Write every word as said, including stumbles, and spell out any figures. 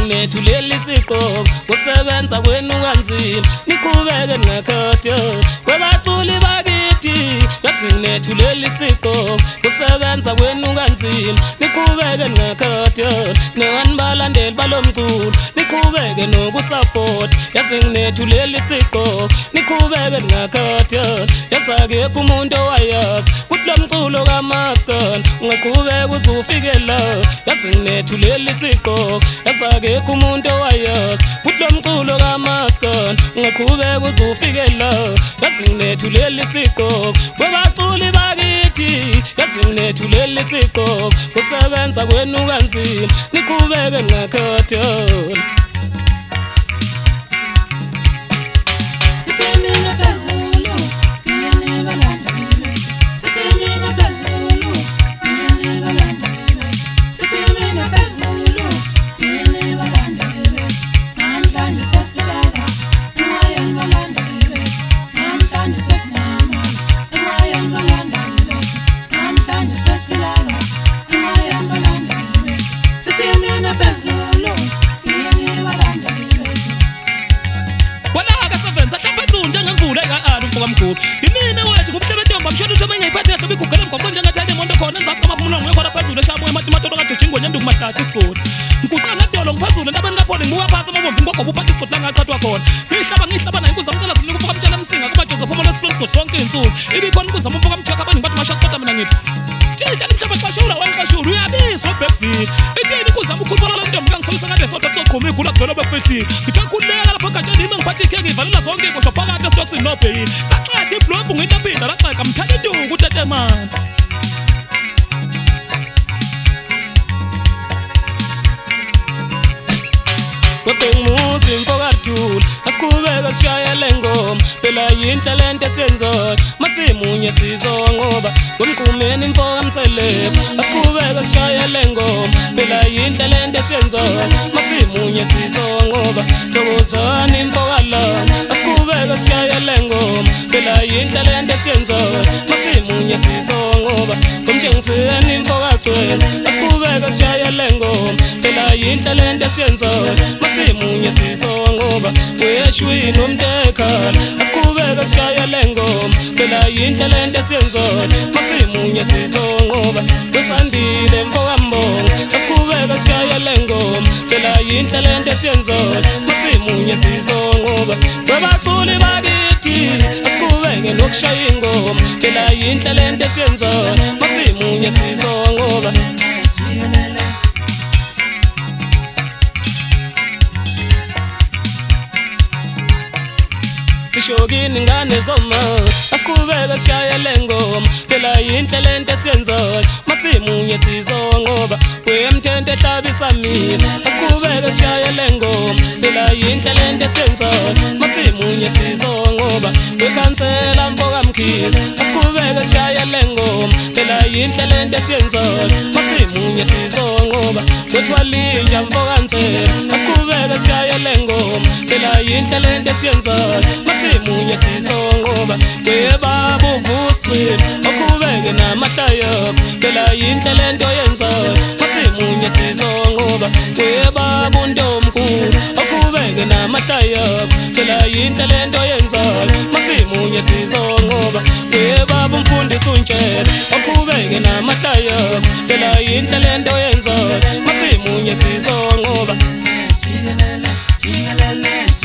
yasinethu leli siko ngokusebenza kwenu kanzima niqhubeke nakhotyo kwabaculi bakithi yasinethu leli siko ngokusebenza kwenu kanzima niqhubeke nakhotyo newanbalandeli balomculo niqhubeke nokusupport yasinethu leli siko niqhubeke nakhotyo yazake kumuntu owayazi kuthi lomculo kaMaskandi ungaqhubeka uzufike la yasinethu leli siko yazake kumuntu owayazi kuthi lomculo kaMaskandi ungaqhubeka uzufike la yasinethu leli siko kwabaculi bakithi yasinethu leli siko ngokusebenza kwenu kanzima niqhubeke nakhotyo Sithemina phezulu ngiyene balandeli Sithemina phezulu ngiyene balandeli Sithemina phezulu ngiyene balandeli namhlanje sesiphilaka ngiyene balandeli namhlanje sesinama ngiyene balandeli namhlanje sesiphilaka ngiyene balandeli Sithemina phezulu ngiyene balandeli ngemvula engaqala umfoka mgubhi yimina wethu kubsebentomba mshona uthi mengayiphathe kahle bigugela emgwaqweni njengathane imoto khona enzathi amaphumulo ngikhona phezulu eshamoya ematimatoto kajejingo nyenduku mahlathi isigodi ngiguqana edolo ngiphezulu entabeni kapholi ngibuka phansi amabomvu ngogoba uphatha isigodi la ngaqathwa khona ngihlaba ngihlaba nayo inkuza ngicela sinika umfoka mtshela emsinga kumajozo phumulo esifront sonke insuku ibikhona inkuza umfoka mjaka abaningi bathi mashaka kodwa mina ngithi tshela mhlaba xashula wanxashula uyabiswa ubhekfile ithini inkuza ukhuluphala lo ntombi kangisolisa ngade sodwa qoqhuma igula kugcwele obefehlile ngithakuleka lapho gatsheni yimi ngiphathe ikheke ngivalela zonke inkohlo phakathi esitokisini nobhekile laqetha ibhlobhu ngiyitaphinda laqeka mthanda induku utetemana Musi mfokathula asiqhubeka sishayele ngoma phela yinhle lento esiyenzayo masimunye sizonqoba umqhumeni mfoka mseleko asiqhubeka sishayele ngoma phela yinhle lento esiyenzayo masimunye sizonqoba thokozani mfoka la asiqhubeka sishayele ngoma phela yinhle lento esiyenzayo masimunye sizonqoba umtshengiseni mfoka gcwele asiqhubeka sishayele ngoma phela yinhle lento esiyenzayo masimunye sizonqoba weshwini umtekhala asiqhubeka sishayele ngoma phela yinhle lento esiyenzayo masimunye sizonqoba wesandile mfoka mbongo asiqhubeka sishayele ngoma phela yinhle lento esiyenzayo masimunye sizonqoba kwabaculi bakithi asiqhubeke nokushaya ingoma phela yinhle lento esiyenzayo masimunye sizonqoba Sishokini ngane zoma asiqhubeka sishayele ngoma phela yinhle lento esiyenzayo masimunye sizonqoba kwemthente ehlabisa mina asiqhubeka sishayele ngoma phela yinhle lento esiyenzayo masimunye sizonqoba wekhansela mfoka mkhize asiqhubeka sishayele ngoma phela yinhle lento esiyenzayo masimunye sizonqoba wethwalinja mfoka nsela asiqhubeka sishayele ngoma phela yinhle lento esiyenzayo masimunye sizonqoba webaba uvusicile oqhubeke namahlaya phela yinhle lento yenzayo masimunye sizonqoba webaba untomkhulu oqhubeke namahlaya phela yinhle lento yenzayo masimunye sizonqoba webaba umfundisi untshela oqhubeke namahlaya phela yinhle lento yenzayo masimunye sizonqoba jikelele jikelele